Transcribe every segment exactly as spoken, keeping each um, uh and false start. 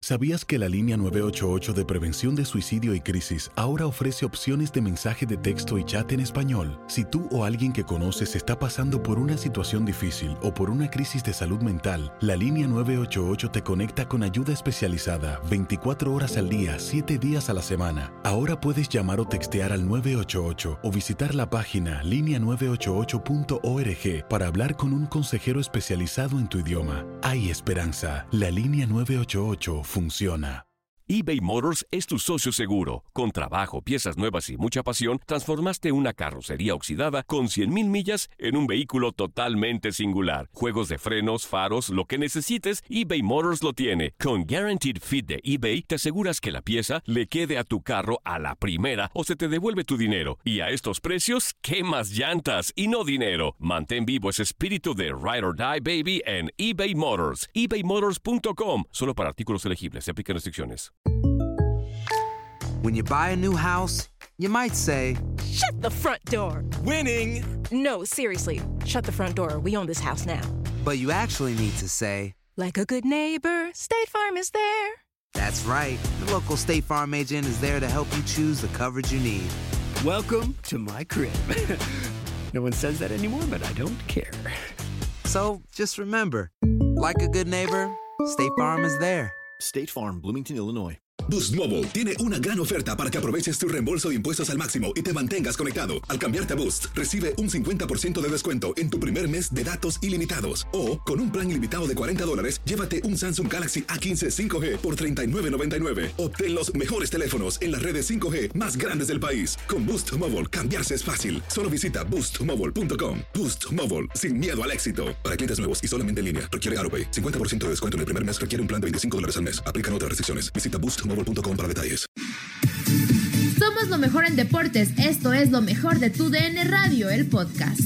¿Sabías que la línea nueve ocho ocho de prevención de suicidio y crisis ahora ofrece opciones de mensaje de texto y chat en español? Si tú o alguien que conoces está pasando por una situación difícil o por una crisis de salud mental, la línea nueve ocho ocho te conecta con ayuda especializada veinticuatro horas al día, siete días a la semana. Ahora puedes llamar o textear al nueve ocho ocho o visitar la página línea nueve ocho ocho punto org para hablar con un consejero especializado en tu idioma. Hay esperanza. La línea nueve ocho ocho funciona. eBay Motors es tu socio seguro. Con trabajo, piezas nuevas y mucha pasión, transformaste una carrocería oxidada con cien mil millas en un vehículo totalmente singular. Juegos de frenos, faros, lo que necesites, eBay Motors lo tiene. Con Guaranteed Fit de eBay, te aseguras que la pieza le quede a tu carro a la primera o se te devuelve tu dinero. Y a estos precios, ¿qué más llantas y no dinero? Mantén vivo ese espíritu de Ride or Die, baby, en eBay Motors. ebay motors punto com. Solo para artículos elegibles. Se aplican restricciones. When you buy a new house, you might say, "Shut the front door." Winning! No, seriously. Shut the front door. We own this house now. But you actually need to say, like a good neighbor, State Farm is there. That's right. The local State Farm agent is there to help you choose the coverage you need. Welcome to my crib. No one says that anymore, but I don't care. So, just remember, like a good neighbor, State Farm is there. State Farm, Bloomington, Illinois. Boost Mobile tiene una gran oferta para que aproveches tu reembolso de impuestos al máximo y te mantengas conectado. Al cambiarte a Boost, recibe un cincuenta por ciento de descuento en tu primer mes de datos ilimitados. O, con un plan ilimitado de cuarenta dólares, llévate un Samsung Galaxy A quince cinco G por treinta y nueve noventa y nueve. Obtén los mejores teléfonos en las redes cinco G más grandes del país. Con Boost Mobile, cambiarse es fácil. Solo visita boost mobile punto com. Boost Mobile, sin miedo al éxito. Para clientes nuevos y solamente en línea, requiere AutoPay. cincuenta por ciento de descuento en el primer mes requiere un plan de veinticinco dólares al mes. Aplican otras restricciones. Visita boost mobile punto com para detalles. Somos lo mejor en deportes. Esto es lo mejor de tu D N Radio, el podcast.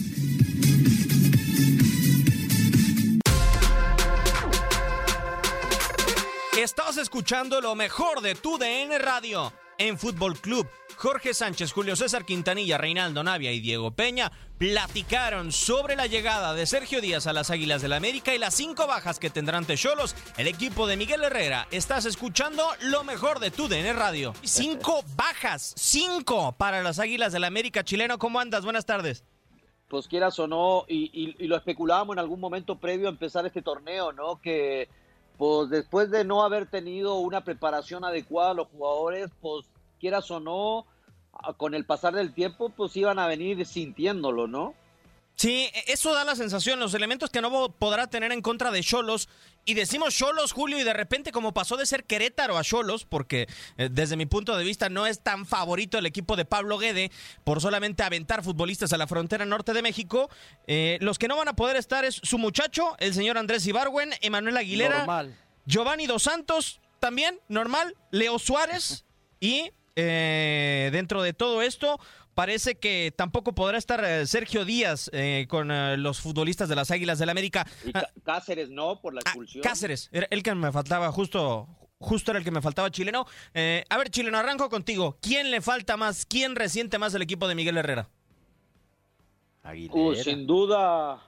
Estás escuchando lo mejor de tu D N Radio. En Fútbol Club, Jorge Sánchez, Julio César Quintanilla, Reinaldo Navia y Diego Peña platicaron sobre la llegada de Sergio Díaz a las Águilas del América y las cinco bajas que tendrán ante Xolos, el equipo de Miguel Herrera. Estás escuchando lo mejor de tu D N Radio. Cinco bajas, cinco para las Águilas del América. Chileno, ¿cómo andas? Buenas tardes. Pues quieras o no, y, y, y lo especulábamos en algún momento previo a empezar este torneo, ¿no? Que pues después de no haber tenido una preparación adecuada a los jugadores, pues quieras o no, con el pasar del tiempo, pues iban a venir sintiéndolo, ¿no? Sí, eso da la sensación, los elementos que no podrá tener en contra de Xolos. Y decimos Xolos, Julio, y de repente como pasó de ser Querétaro a Xolos, porque eh, desde mi punto de vista no es tan favorito el equipo de Pablo Guede por solamente aventar futbolistas a la frontera norte de México, eh, los que no van a poder estar es su muchacho, el señor Andrés Ibargüen, Emanuel Aguilera, normal. Giovanni Dos Santos, también normal, Leo Suárez y eh, dentro de todo esto parece que tampoco podrá estar eh, Sergio Díaz eh, con eh, los futbolistas de las Águilas del América. Y Cá- Cáceres no, por la expulsión. Ah, Cáceres, era el que me faltaba, justo, justo era el que me faltaba, Chileno. Eh, a ver, Chileno, arranco contigo. ¿Quién le falta más? ¿Quién resiente más el equipo de Miguel Herrera? Aguilera. Uh, sin duda,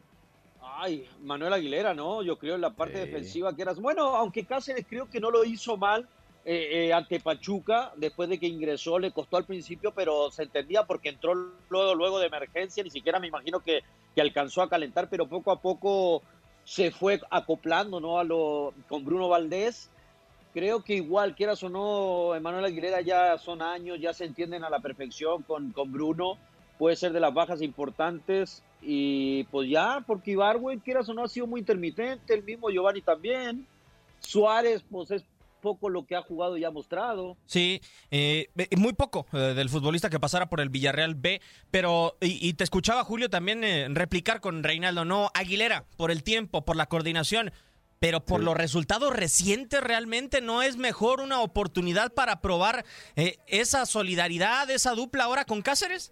ay, Manuel Aguilera, ¿no? Yo creo en la parte sí. defensiva que eras. Bueno, aunque Cáceres creo que no lo hizo mal. Eh, eh, ante Pachuca, después de que ingresó, le costó al principio, pero se entendía porque entró luego, luego de emergencia, ni siquiera me imagino que, que alcanzó a calentar, pero poco a poco se fue acoplando, ¿no? A lo, con Bruno Valdés. Creo que igual, quieras o no, Emanuel Aguilera ya son años, ya se entienden a la perfección con, con Bruno, puede ser de las bajas importantes, y pues ya, porque Ibargüen, quieras o no, ha sido muy intermitente, el mismo Giovanni también, Suárez, pues es poco lo que ha jugado y ha mostrado. Sí, eh, muy poco eh, del futbolista que pasara por el Villarreal B, pero, y, y te escuchaba, Julio, también eh, replicar con Reinaldo, no, Aguilera, por el tiempo, por la coordinación, pero por sí. los resultados recientes, realmente no es mejor una oportunidad para probar eh, esa solidaridad, esa dupla ahora con Cáceres.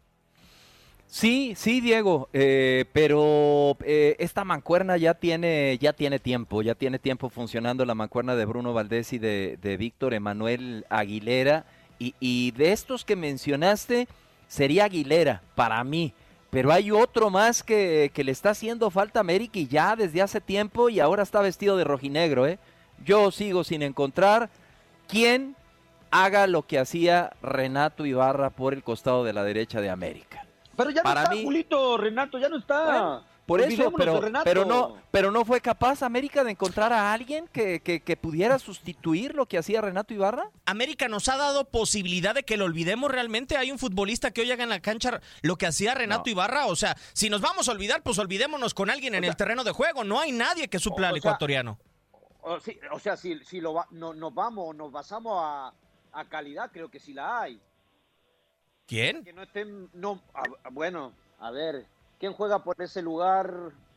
Sí, sí, Diego, eh, pero eh, esta mancuerna ya tiene, ya tiene tiempo, ya tiene tiempo funcionando la mancuerna de Bruno Valdés y de, de Víctor Emanuel Aguilera, y, y de estos que mencionaste, sería Aguilera, para mí, pero hay otro más que, que le está haciendo falta a América y ya desde hace tiempo, y ahora está vestido de rojinegro, ¿eh? yo sigo sin encontrar quién haga lo que hacía Renato Ibarra por el costado de la derecha de América. Pero ya Para no está, mí, Julito, Renato, ya no está. Bueno, por eso, pero, pero, no, pero no fue capaz América de encontrar a alguien que, que, que pudiera sustituir lo que hacía Renato Ibarra. América nos ha dado posibilidad de que lo olvidemos realmente. Hay un futbolista que hoy haga en la cancha lo que hacía Renato no. Ibarra. O sea, si nos vamos a olvidar, pues olvidémonos con alguien en o sea, el terreno de juego. No hay nadie que supla o, al o ecuatoriano. Sea, o, sí, o sea, si, si lo va, no, nos vamos, nos basamos a, a calidad, creo que sí la hay. ¿Quién? Que no estén, no, a, bueno, a ver, ¿quién juega por ese lugar?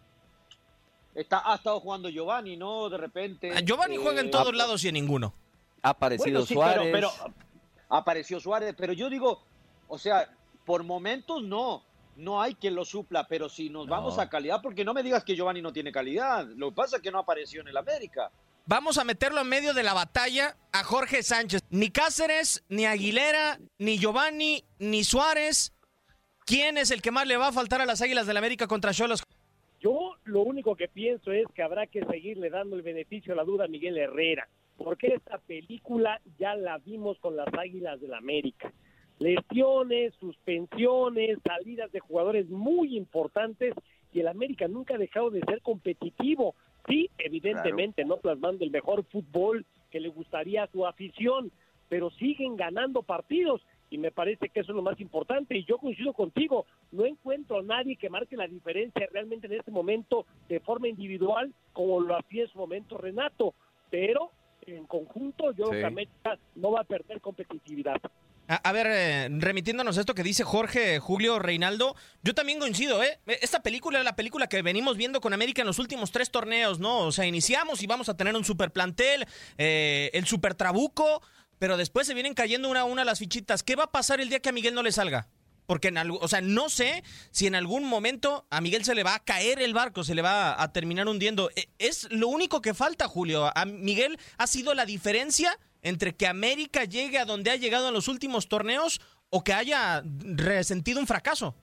Está, ha estado jugando Giovanni, ¿no? De repente. Giovanni eh, juega en todos ha, lados y en ninguno. Ha aparecido bueno, sí, Suárez. Pero, pero apareció Suárez, pero yo digo, o sea, por momentos no, no hay quien lo supla, pero si nos no. vamos a calidad, porque no me digas que Giovanni no tiene calidad, lo que pasa es que no apareció en el América. Vamos a meterlo en medio de la batalla a Jorge Sánchez. Ni Cáceres, ni Aguilera, ni Giovanni, ni Suárez. ¿Quién es el que más le va a faltar a las Águilas del América contra Xolos? Yo lo único que pienso es que habrá que seguirle dando el beneficio a la duda a Miguel Herrera, porque esta película ya la vimos con las Águilas del América. Lesiones, suspensiones, salidas de jugadores muy importantes y el América nunca ha dejado de ser competitivo. Sí, evidentemente, claro. no plasmando el mejor fútbol que le gustaría a su afición, pero siguen ganando partidos y me parece que eso es lo más importante y yo coincido contigo, no encuentro a nadie que marque la diferencia realmente en este momento de forma individual como lo hacía en su momento Renato, pero en conjunto yo sí. creo que América no va a perder competitividad. A, a ver, eh, remitiéndonos a esto que dice Jorge, Julio, Reinaldo, yo también coincido, ¿eh? Esta película es la película que venimos viendo con América en los últimos tres torneos, ¿no? O sea, iniciamos y vamos a tener un super plantel, eh, el super trabuco, pero después se vienen cayendo una a una las fichitas. ¿Qué va a pasar el día que a Miguel no le salga? Porque, en algo, o sea, no sé si en algún momento a Miguel se le va a caer el barco, se le va a terminar hundiendo. Es lo único que falta, Julio. A Miguel ha sido la diferencia entre que América llegue a donde ha llegado en los últimos torneos o que haya resentido un fracaso.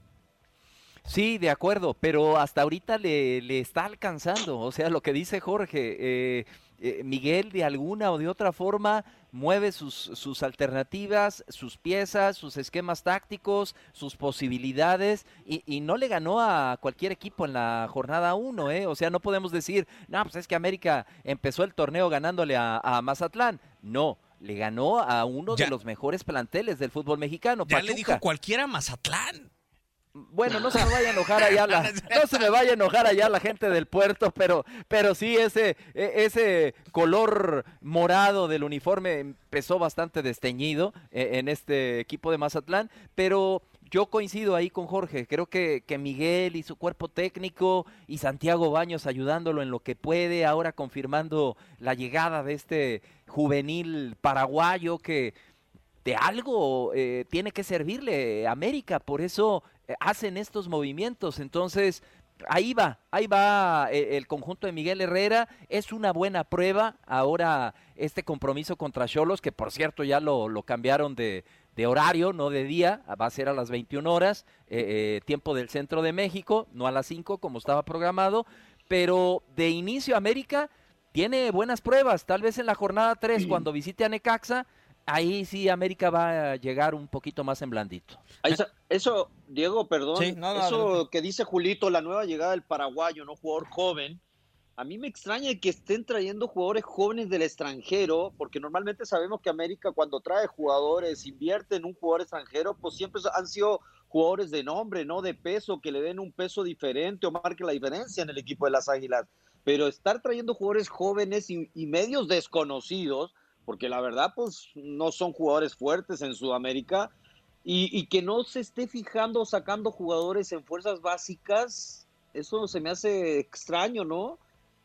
Sí, de acuerdo, pero hasta ahorita le, le está alcanzando. O sea, lo que dice Jorge, eh, eh, Miguel de alguna o de otra forma mueve sus, sus alternativas, sus piezas, sus esquemas tácticos, sus posibilidades y, y no le ganó a cualquier equipo en la jornada uno, ¿eh? O sea, no podemos decir, no, pues es que América empezó el torneo ganándole a, a Mazatlán. No, le ganó a uno ya, de los mejores planteles del fútbol mexicano. Ya Pachuca. Le dijo cualquiera Mazatlán. Bueno, no se me vaya a enojar allá la, no se me vaya a enojar allá la gente del puerto, pero, pero sí ese, ese color morado del uniforme empezó bastante desteñido en este equipo de Mazatlán, pero yo coincido ahí con Jorge, creo que, que Miguel y su cuerpo técnico y Santiago Baños ayudándolo en lo que puede, ahora confirmando la llegada de este juvenil paraguayo que de algo eh, tiene que servirle a América, por eso eh, hacen estos movimientos, entonces ahí va, ahí va eh, el conjunto de Miguel Herrera, es una buena prueba ahora este compromiso contra Xolos, que por cierto ya lo, lo cambiaron de, de horario, no de día, va a ser a las veintiuna horas, eh, eh, tiempo del centro de México, no a las cinco como estaba programado, pero de inicio América tiene buenas pruebas, tal vez en la jornada tres sí. cuando visite a Necaxa, ahí sí América va a llegar un poquito más en blandito. Eso, eso Diego, perdón, sí, no, no, eso no, no. que dice Julito, la nueva llegada del paraguayo, no jugador joven, a mí me extraña que estén trayendo jugadores jóvenes del extranjero, porque normalmente sabemos que América cuando trae jugadores, invierte en un jugador extranjero, pues siempre han sido jugadores de nombre, no de peso, que le den un peso diferente o marque la diferencia en el equipo de las Águilas. Pero estar trayendo jugadores jóvenes y, y medios desconocidos, porque la verdad, pues, no son jugadores fuertes en Sudamérica, y, y que no se esté fijando sacando jugadores en fuerzas básicas, eso se me hace extraño, ¿no?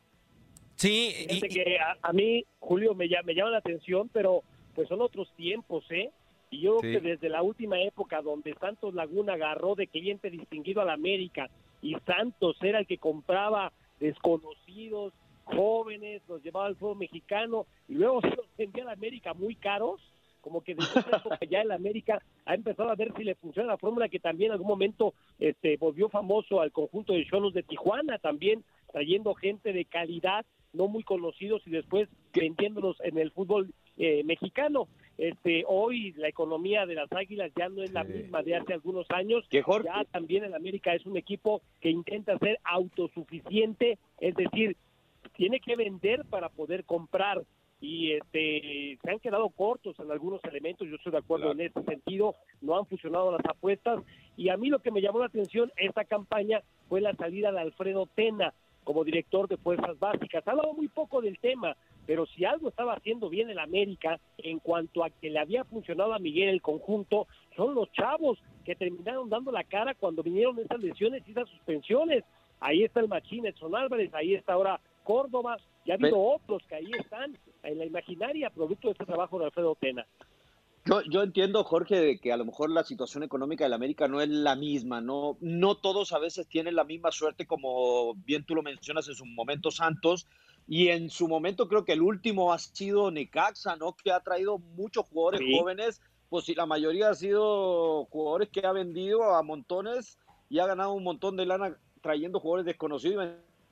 Sí. Fíjate y, que a, a mí, Julio, me llama, me llama la atención, pero pues son otros tiempos, ¿eh? Y yo creo sí. que desde la última época donde Santos Laguna agarró de cliente distinguido a la América, y Santos era el que compraba desconocidos, jóvenes, los llevaba al fútbol mexicano y luego se los vendía a la América muy caros, como que desde esa época ya el América ha empezado a ver si le funciona la fórmula que también en algún momento este volvió famoso al conjunto de Xolos de Tijuana, también trayendo gente de calidad no muy conocidos y después vendiéndolos en el fútbol eh, mexicano. Este, hoy la economía de las Águilas ya no es la misma de hace algunos años. Ya también el América es un equipo que intenta ser autosuficiente, es decir, tiene que vender para poder comprar. Y este se han quedado cortos en algunos elementos, yo estoy de acuerdo claro. en este sentido, no han funcionado las apuestas, y a mí lo que me llamó la atención esta campaña fue la salida de Alfredo Tena como director de Fuerzas Básicas. Ha hablado muy poco del tema, pero si algo estaba haciendo bien el América en cuanto a que le había funcionado a Miguel el conjunto, son los chavos que terminaron dando la cara cuando vinieron esas lesiones y esas suspensiones. Ahí está el Machín Edson Álvarez, ahí está ahora Córdoba, y ha habido otros que ahí están en la imaginaria producto de este trabajo de Alfredo Tena. Yo, yo entiendo, Jorge, de que a lo mejor la situación económica del América no es la misma, no, no todos a veces tienen la misma suerte, como bien tú lo mencionas en su momento Santos, y en su momento creo que el último ha sido Necaxa, ¿no? Que ha traído muchos jugadores sí. jóvenes, pues sí, la mayoría ha sido jugadores que ha vendido a montones y ha ganado un montón de lana trayendo jugadores desconocidos.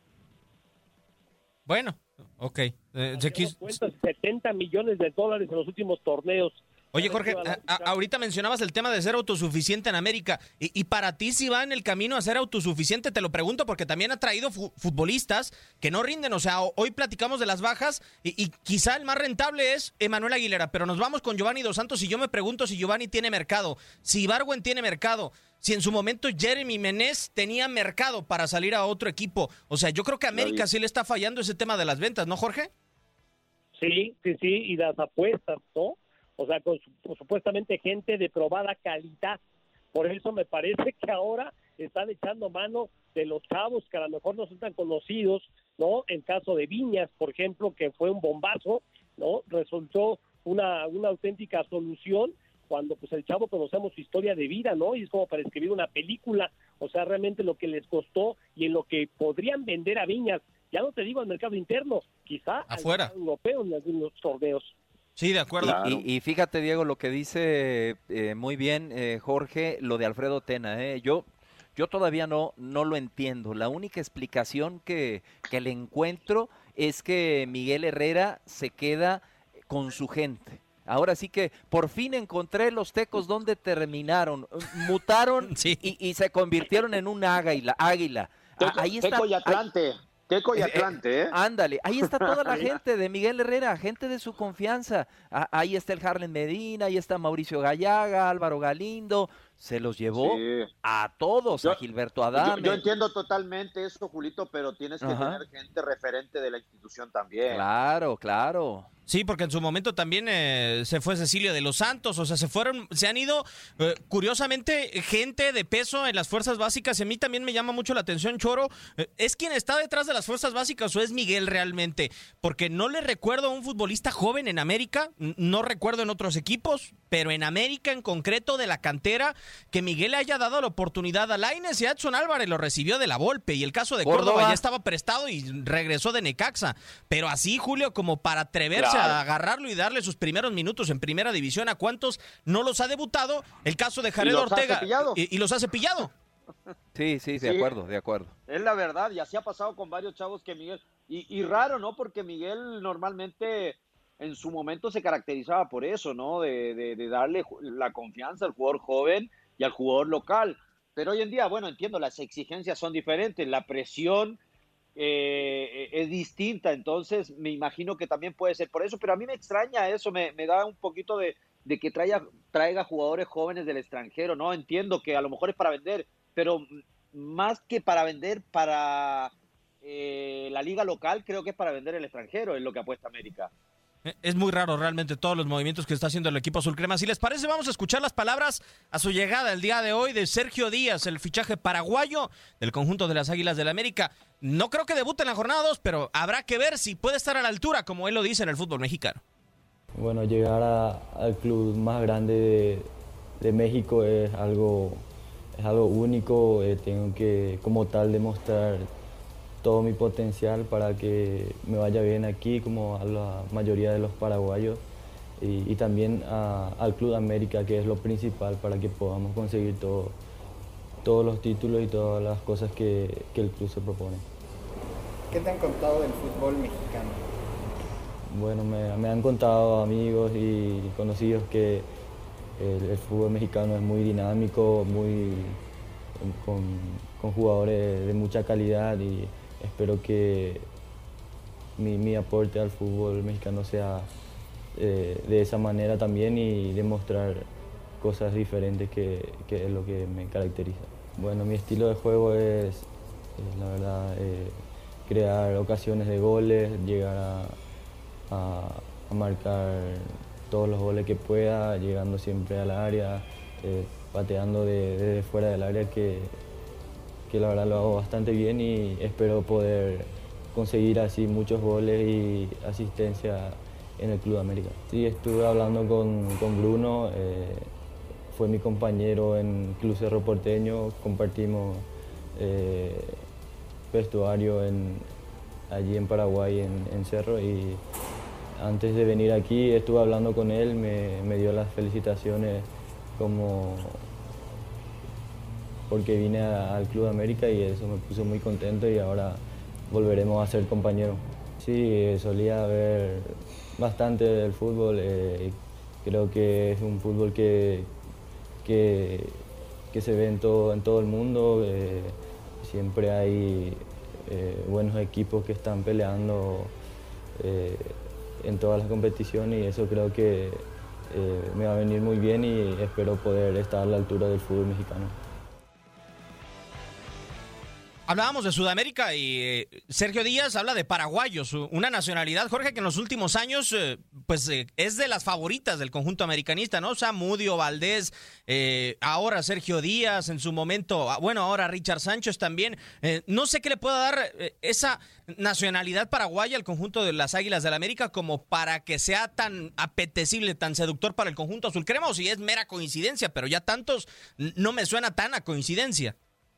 Bueno, ok. Eh, se quiso... setenta millones de dólares en los últimos torneos. Oye, Jorge, a, a, ahorita mencionabas el tema de ser autosuficiente en América. Y, y para ti, si va en el camino a ser autosuficiente, te lo pregunto porque también ha traído fu- futbolistas que no rinden. O sea, hoy platicamos de las bajas y, y quizá el más rentable es Emanuel Aguilera. Pero nos vamos con Giovanni Dos Santos y yo me pregunto si Giovanni tiene mercado, si Ibargüen tiene mercado, si en su momento Jeremy Menez tenía mercado para salir a otro equipo. O sea, yo creo que a América sí le está fallando ese tema de las ventas, ¿no, Jorge? Sí, sí, sí, y las apuestas, ¿no? O sea, con, con supuestamente gente de probada calidad. Por eso me parece que ahora están echando mano de los chavos que a lo mejor no son tan conocidos, ¿no? El caso de Viñas, por ejemplo, que fue un bombazo, ¿no? Resultó una, una auténtica solución cuando pues el chavo conocemos su historia de vida, ¿no? Y es como para escribir una película. O sea, realmente lo que les costó y en lo que podrían vender a Viñas, ya no te digo al mercado interno, quizá afuera, al mercado europeo en algunos torneos. Sí, de acuerdo. Claro. Y, y fíjate, Diego, lo que dice eh, muy bien eh, Jorge, lo de Alfredo Tena. Eh. Yo yo todavía no, no lo entiendo. La única explicación que, que le encuentro es que Miguel Herrera se queda con su gente. Ahora sí que por fin encontré los tecos donde terminaron. Mutaron sí. y, y se convirtieron en un águila. águila. Teco, Ahí está, Teco y Atlante. Ahí, Teco y Atlante, ¿eh? Ándale, ahí está toda la gente de Miguel Herrera, gente de su confianza. Ah, ahí está el Harlen Medina, ahí está Mauricio Gallaga, Álvaro Galindo. Se los llevó sí. a todos, yo, a Gilberto Adame. Yo, yo entiendo totalmente eso, Julito, pero tienes que Ajá. tener gente referente de la institución también. Claro, claro. Sí, porque en su momento también eh, se fue Cecilio de los Santos, o sea, se fueron, se han ido, eh, curiosamente, gente de peso en las fuerzas básicas, y a mí también me llama mucho la atención, Choro, eh, ¿es quien está detrás de las fuerzas básicas o es Miguel realmente? Porque no le recuerdo a un futbolista joven en América, no recuerdo en otros equipos, pero en América en concreto de la cantera, que Miguel le haya dado la oportunidad a Lainez y a Edson Álvarez, lo recibió de la Volpe, y el caso de Córdoba, Córdoba ya estaba prestado y regresó de Necaxa, pero así, Julio, como para atreverse claro. a agarrarlo y darle sus primeros minutos en primera división, ¿a cuántos no los ha debutado? El caso de Jared Ortega y, y los ha cepillado. Sí, sí, de sí, acuerdo, de acuerdo. Es la verdad, y así ha pasado con varios chavos que Miguel, y, y raro, ¿no? Porque Miguel normalmente en su momento se caracterizaba por eso, ¿no? De, de, de darle la confianza al jugador joven y al jugador local. Pero hoy en día, bueno, entiendo, las exigencias son diferentes, la presión Eh, es distinta, entonces me imagino que también puede ser por eso, pero a mí me extraña eso, me, me da un poquito de, de que traiga, traiga jugadores jóvenes del extranjero, ¿no? Entiendo que a lo mejor es para vender, pero más que para vender para eh, la liga local, creo que es para vender el extranjero, es lo que apuesta América. Es muy raro realmente todos los movimientos que está haciendo el equipo azul crema. Si les parece, vamos a escuchar las palabras a su llegada el día de hoy de Sergio Díaz, el fichaje paraguayo del conjunto de las Águilas del América. No creo que debute en la jornada dos, pero habrá que ver si puede estar a la altura, como él lo dice en el fútbol mexicano. Bueno, llegar a, al club más grande de, de México es algo, es algo único. Eh, tengo que, como tal, demostrar todo mi potencial para que me vaya bien aquí, como a la mayoría de los paraguayos, y, y también a, al Club América, que es lo principal para que podamos conseguir todo, todos los títulos y todas las cosas que, que el club se propone. ¿Qué te han contado del fútbol mexicano? Bueno, me, me han contado amigos y conocidos que el, el fútbol mexicano es muy dinámico, muy con, con jugadores de mucha calidad, y espero que mi, mi aporte al fútbol mexicano sea eh, de esa manera también, y demostrar cosas diferentes que, que es lo que me caracteriza. Bueno, mi estilo de juego es, es la verdad, eh, crear ocasiones de goles, llegar a, a, a marcar todos los goles que pueda, llegando siempre al área, eh, pateando de, desde fuera del área, que, que la verdad lo hago bastante bien, y espero poder conseguir así muchos goles y asistencia en el Club América. Sí, estuve hablando con, con Bruno, eh, fue mi compañero en Club Cerro Porteño, compartimos eh, vestuario en, allí en Paraguay, en, en Cerro, y antes de venir aquí estuve hablando con él, me, me dio las felicitaciones como porque vine a, al Club América, y eso me puso muy contento, y ahora volveremos a ser compañeros. Sí, solía ver bastante del fútbol, eh, creo que es un fútbol que, que, que se ve en todo, en todo el mundo, eh, siempre hay eh, buenos equipos que están peleando eh, en todas las competiciones, y eso creo que eh, me va a venir muy bien, y espero poder estar a la altura del fútbol mexicano. Hablábamos de Sudamérica y eh, Sergio Díaz habla de paraguayos, una nacionalidad, Jorge, que en los últimos años eh, pues eh, es de las favoritas del conjunto americanista, ¿no? Zamudio, Valdés, eh, ahora Sergio Díaz, en su momento, bueno, ahora Richard Sánchez también. Eh, no sé qué le pueda dar eh, esa nacionalidad paraguaya al conjunto de las Águilas del América como para que sea tan apetecible, tan seductor para el conjunto azul crema, o si es mera coincidencia, pero ya tantos no me suena tan a coincidencia.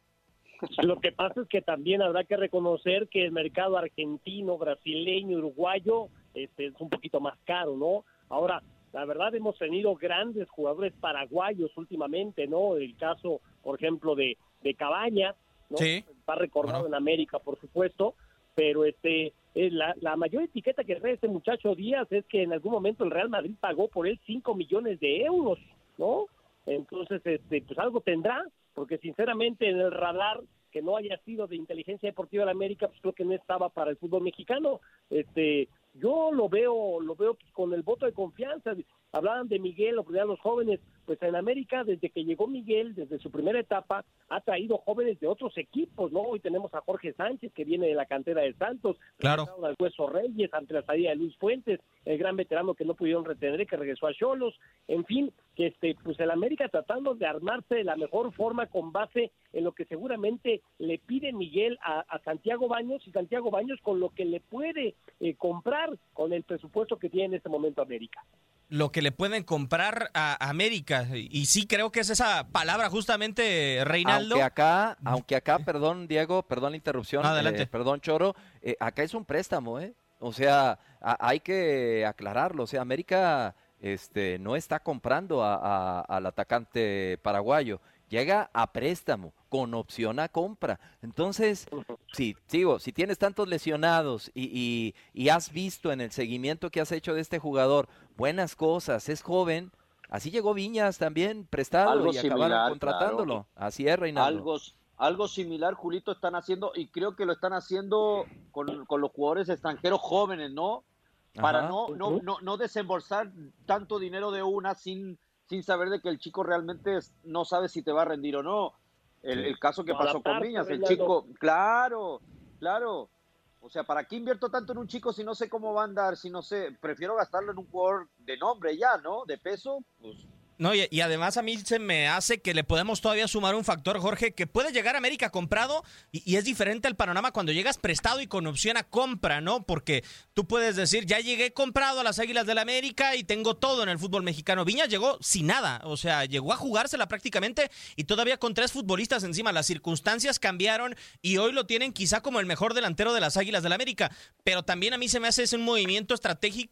Lo que pasa es que también habrá que reconocer que el mercado argentino, brasileño, uruguayo este, es un poquito más caro, ¿no? Ahora, la verdad, hemos tenido grandes jugadores paraguayos últimamente, ¿no? El caso, por ejemplo, de, de Cabañas, ¿no? Sí. Está recordado bueno. en América, por supuesto, pero este la, la mayor etiqueta que trae este muchacho Díaz es que en algún momento el Real Madrid pagó por él cinco millones de euros, ¿no? Entonces, este, pues algo tendrá, porque sinceramente en el radar que no haya sido de Inteligencia Deportiva de la América, pues creo que no estaba para el fútbol mexicano. Este, yo lo veo, lo veo con el voto de confianza. Hablaban de Miguel, o de los jóvenes, pues en América, desde que llegó Miguel, desde su primera etapa, ha traído jóvenes de otros equipos, ¿no? Hoy tenemos a Jorge Sánchez, que viene de la cantera de Santos, claro, al Hueso Reyes, ante la salida de Luis Fuentes, el gran veterano que no pudieron retener, que regresó a Xolos, en fin, que este, pues el América tratando de armarse de la mejor forma con base en lo que seguramente le pide Miguel a, a Santiago Baños, y Santiago Baños con lo que le puede eh, comprar con el presupuesto que tiene en este momento América. Lo que le pueden comprar a América, y sí creo que es esa palabra justamente, Reinaldo. Aunque acá, aunque acá, perdón Diego, perdón la interrupción, adelante. Eh, perdón Choro, eh, acá es un préstamo, ¿eh? O sea, a, hay que aclararlo, o sea, América este, no está comprando a, a, al atacante paraguayo, llega a préstamo, con opción a compra. Entonces, sí, sigo, si tienes tantos lesionados y, y, y has visto en el seguimiento que has hecho de este jugador buenas cosas, es joven, así llegó Viñas también, prestado, algo y similar, acabaron contratándolo. Claro. Así es, Reinaldo. Algo, algo similar, Julito, están haciendo, y creo que lo están haciendo con, con los jugadores extranjeros jóvenes, ¿no? Para Ajá. no, no, no, no desembolsar tanto dinero de una sin, sin saber de que el chico realmente no sabe si te va a rendir o no. El, el caso que pasó con Viñas, el chico, claro, claro, o sea, ¿para qué invierto tanto en un chico si no sé cómo va a andar? Si no sé, prefiero gastarlo en un jugador de nombre ya, ¿no? De peso, pues... No, y, y además a mí se me hace que le podemos todavía sumar un factor, Jorge, que puede llegar a América comprado y, y es diferente al panorama cuando llegas prestado y con opción a compra, ¿no? Porque tú puedes decir, ya llegué comprado a las Águilas del América y tengo todo en el fútbol mexicano. Viñas llegó sin nada, o sea, llegó a jugársela prácticamente y todavía con tres futbolistas encima. Las circunstancias cambiaron y hoy lo tienen quizá como el mejor delantero de las Águilas del América, pero también a mí se me hace ese un movimiento estratégico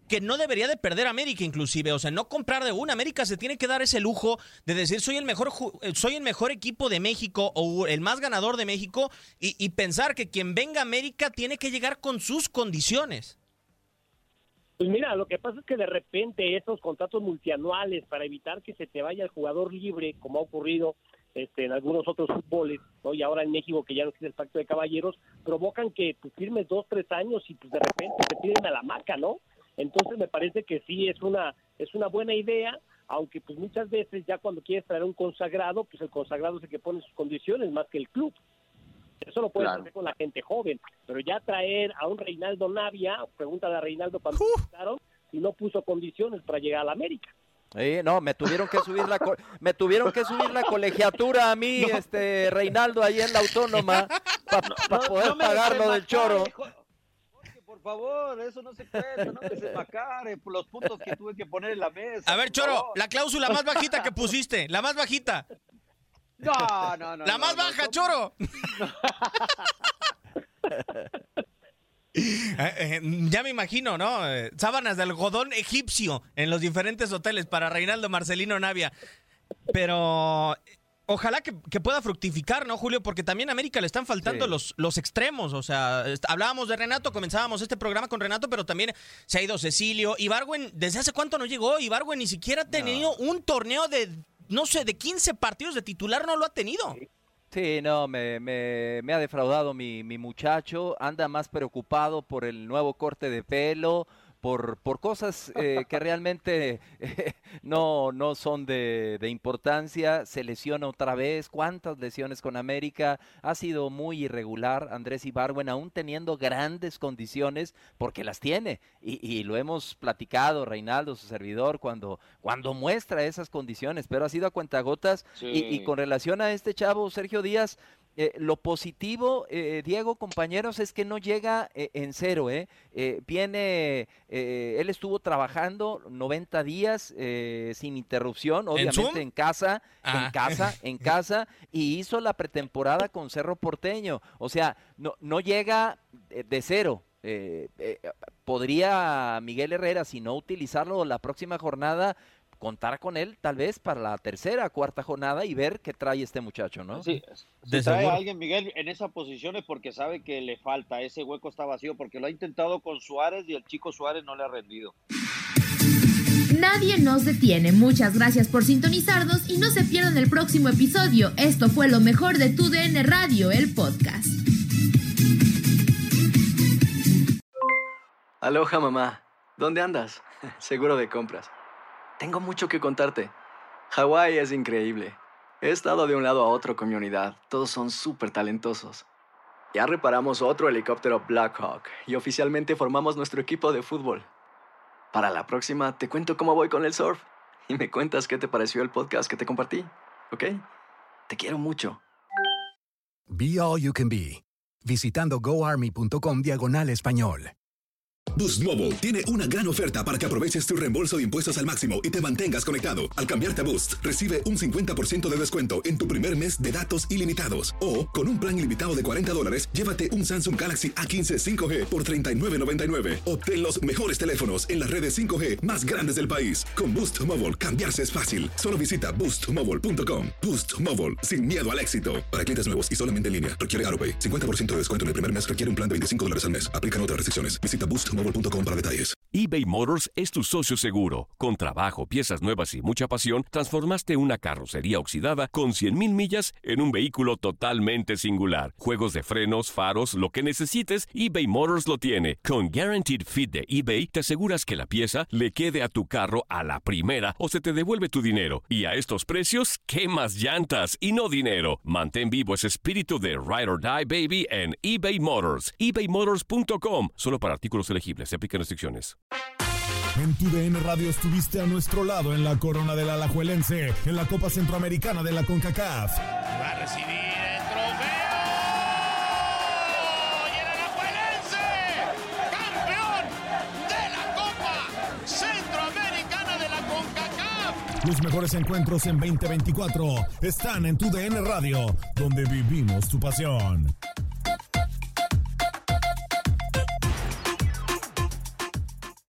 que no debería de perder América inclusive, o sea, no comprar de una. América se tiene que dar ese lujo de decir soy el mejor soy el mejor equipo de México o el más ganador de México y, y pensar que quien venga a América tiene que llegar con sus condiciones. Pues mira, lo que pasa es que de repente esos contratos multianuales para evitar que se te vaya el jugador libre, como ha ocurrido este, en algunos otros fútboles, ¿no? Y ahora en México, que ya no existe el pacto de caballeros, provocan que tú firmes dos, tres años y pues de repente te piden a la maca, ¿no? Entonces me parece que sí es una es una buena idea, aunque pues muchas veces ya cuando quieres traer un consagrado, pues el consagrado es el que pone sus condiciones más que el club. Eso lo puedes claro. hacer con la gente joven, pero ya traer a un Reinaldo Navia, pregúntale a Reinaldo cuando uh. empezaron, si no puso condiciones para llegar a la América. Sí, no, me tuvieron que subir la co- me tuvieron que subir la colegiatura a mí, no. este Reinaldo, ahí en la Autónoma, para pa no, poder no pagar lo del Choro. Por favor, eso no se cuenta, no me se macare por los puntos que tuve que poner en la mesa. A ver, Choro, favor. La cláusula más bajita que pusiste, la más bajita. No, no, no. La no, más no, baja, no, Choro. Ya me imagino, ¿no? Sábanas de algodón egipcio en los diferentes hoteles para Reinaldo Marcelino Navia. Pero ojalá que, que pueda fructificar, ¿no, Julio? Porque también a América le están faltando sí. los, los extremos. O sea, hablábamos de Renato, comenzábamos este programa con Renato, pero también se ha ido Cecilio. Ibargüen, ¿desde hace cuánto no llegó? Ibargüen ni siquiera ha tenido no. un torneo de, no sé, de quince partidos de titular, no lo ha tenido. Sí. Sí, no, me, me, me ha defraudado mi, mi muchacho, anda más preocupado por el nuevo corte de pelo, por, por cosas eh, que realmente eh, no, no son de, de importancia, se lesiona otra vez, cuántas lesiones con América, ha sido muy irregular Andrés Ibargüen, aún teniendo grandes condiciones, porque las tiene, y, y lo hemos platicado, Reinaldo, su servidor, cuando, cuando muestra esas condiciones, pero ha sido a cuentagotas, sí. y, y con relación a este chavo, Sergio Díaz, Eh, lo positivo, eh, Diego, compañeros, es que no llega eh, en cero, ¿eh? eh viene, eh, él estuvo trabajando noventa días eh, sin interrupción, obviamente en, en casa, ah. en casa, en casa, y hizo la pretemporada con Cerro Porteño. O sea, no, no llega de, de cero. Eh, eh, podría Miguel Herrera, si no utilizarlo la próxima jornada, contar con él tal vez para la tercera, cuarta jornada y ver qué trae este muchacho, ¿no? Sí, si trae a alguien, Miguel, en esa posición es porque sabe que le falta, ese hueco está vacío, porque lo ha intentado con Suárez y el chico Suárez no le ha rendido. Nadie nos detiene. Muchas gracias por sintonizarnos y no se pierdan el próximo episodio. Esto fue lo mejor de tu D N Radio, el podcast. Aloha, mamá. ¿Dónde andas? Seguro de compras. Tengo mucho que contarte. Hawái es increíble. He estado de un lado a otro con mi unidad. Todos son súper talentosos. Ya reparamos otro helicóptero Blackhawk y oficialmente formamos nuestro equipo de fútbol. Para la próxima te cuento cómo voy con el surf y me cuentas qué te pareció el podcast que te compartí, ¿ok? Te quiero mucho. Be All You Can Be. Visitando goarmy.com diagonal español. Boost Mobile tiene una gran oferta para que aproveches tu reembolso de impuestos al máximo y te mantengas conectado. Al cambiarte a Boost, recibe un cincuenta por ciento de descuento en tu primer mes de datos ilimitados. O, con un plan ilimitado de cuarenta dólares, llévate un Samsung Galaxy A quince cinco G por treinta y nueve noventa y nueve. Obtén los mejores teléfonos en las redes cinco G más grandes del país. Con Boost Mobile, cambiarse es fácil. Solo visita boost mobile punto com. Boost Mobile, sin miedo al éxito. Para clientes nuevos y solamente en línea, requiere AutoPay. cincuenta por ciento de descuento en el primer mes requiere un plan de veinticinco dólares al mes. Aplican otras restricciones. Visita boost mobile punto com para detalles. eBay Motors es tu socio seguro. Con trabajo, piezas nuevas y mucha pasión, transformaste una carrocería oxidada con cien mil millas en un vehículo totalmente singular. Juegos de frenos, faros, lo que necesites, eBay Motors lo tiene. Con Guaranteed Fit de eBay, te aseguras que la pieza le quede a tu carro a la primera o se te devuelve tu dinero. Y a estos precios, ¿qué más llantas y no dinero? Mantén vivo ese espíritu de Ride or Die, baby, en eBay Motors. ebay motors punto com. Solo para artículos elegibles. Se aplican restricciones. En tu D N Radio estuviste a nuestro lado en la corona del Alajuelense, en la Copa Centroamericana de la CONCACAF. Va a recibir el trofeo y el Alajuelense, campeón de la Copa Centroamericana de la CONCACAF. Los mejores encuentros en veinte veinticuatro están en tu D N Radio, donde vivimos tu pasión.